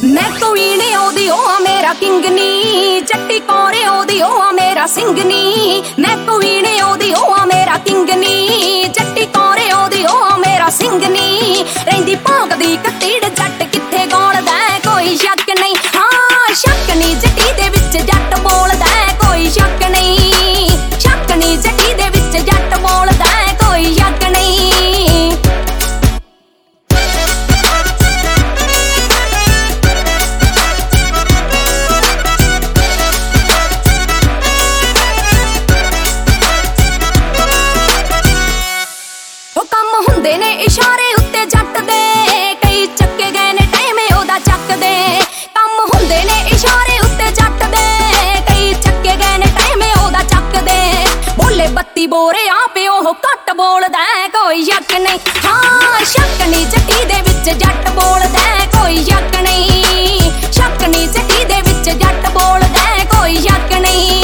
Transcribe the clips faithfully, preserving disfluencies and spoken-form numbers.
मैं क्वीन ओदी ओ आ मेरा किंग नी, चट्टी कौरे ओदी ओ आ मेरा सिंह नी। मैं क्वीन ओदी ओ आ मेरा किंग नी, चट्टी कौरे ओदी ओ आ मेरा सिंह नी। रहिंदी भौंकदी कत्तीड़ जट कित्थे गौलदा कोई शक नहीं, हाँ शक नहीं जट्टी दे विच जट बोलदा कोई शक नहीं, शक नहीं जट्टी दे विच जट बोलदा कोई शक नहीं। हुंदे ने इशारे उत्ते जट दे, कई चक्के गए ने टाइमे ओदा चक दे। कम हुंदे ने इशारे उत्ते जट दे, कई चक्के गए ने टाइमे ओदा चक दे। बोले बत्ती बोरे आपे ओह घट बोलदा कोई शक नहीं, हाँ शक नहीं जट्टी दे विच जट बोलदा कोई शक नहीं, शक नहीं जट्टी दे विच जट बोलदा कोई शक नहीं।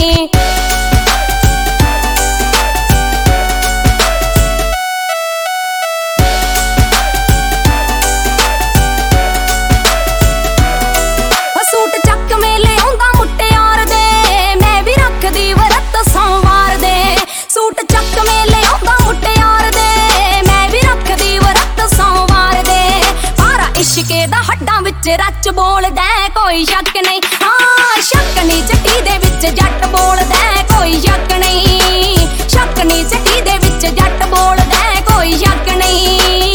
इश्के दा हड्डां विच रच बोलदा कोई शक नहीं, हाँ शक नहीं जट्टी दे विच जट बोलदा कोई शक नहीं, शक नहीं जट्टी दे विच जट बोलदा कोई शक नहीं।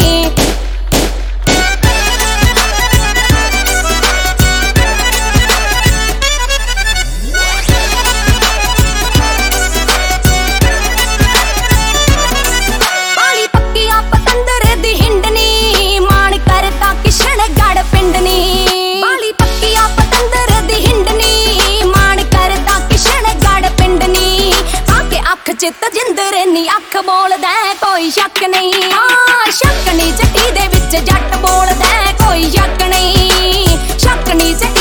चित जिंदर नी अख बोलदा कोई शक नहीं, हाँ शक नहीं जट्टी दे विच जट बोलदा कोई शक नहीं, शक नहीं।